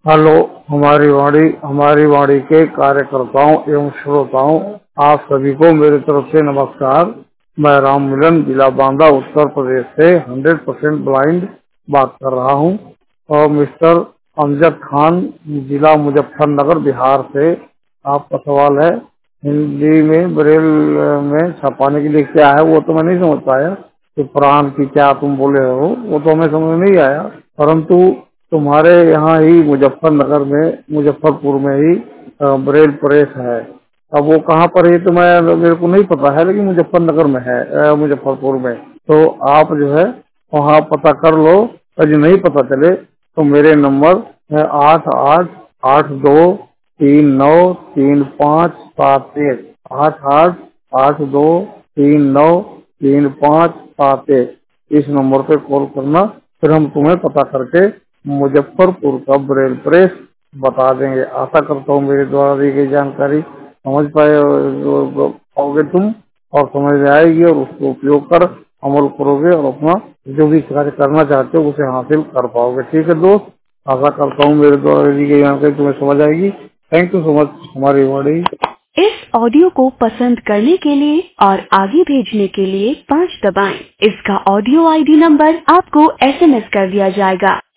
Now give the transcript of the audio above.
Hello. हमारी वाणी के कार्यकर्ताओं एवं श्रोताओं, आप सभी को मेरी तरफ से नमस्कार। मैं राम मिलन, जिला बांदा, उत्तर प्रदेश से 100% ब्लाइंड बात कर रहा हूं। और मिस्टर अमजद खान, जिला मुजफ्फरनगर, बिहार से आपका सवाल है। हिंदी में ब्रेल में छपाने के लिए क्या है वो तो मैं नहीं समझ पाया कि प्राण की क्या तुम बोले हो, वो तो हमें समझ नहीं आया। परंतु तुम्हारे यहाँ ही मुजफ्फरपुर में ही ब्रेल प्रेस है। अब वो कहाँ पर है तो मैं मेरे को नहीं पता है, लेकिन मुजफ्फरनगर में है, मुजफ्फरपुर में। तो आप जो है वहाँ पता कर लो। यदि नहीं पता चले तो मेरे नंबर है 8882393571, 8882393571। इस नंबर पे कॉल करना, फिर हम तुम्हें पता करके मुजफ्फरपुर का ब्रेल प्रेस बता देंगे। आशा करता हूँ मेरे द्वारा दी गई जानकारी समझ पाओगे तुम, और समझ में आएगी, और उसको उपयोग कर अमल करोगे, और अपना जो भी कार्य करना चाहते हो उसे हासिल कर पाओगे। ठीक है दोस्त, आशा करता हूँ मेरे द्वारा दी गई जानकारी तुम्हें समझ आएगी। Thank you so much. हमारी वाणी। इस ऑडियो को पसंद करने के लिए और आगे भेजने के लिए 5 दबाएं। इसका ऑडियो आईडी नंबर आपको SMS कर दिया जाएगा।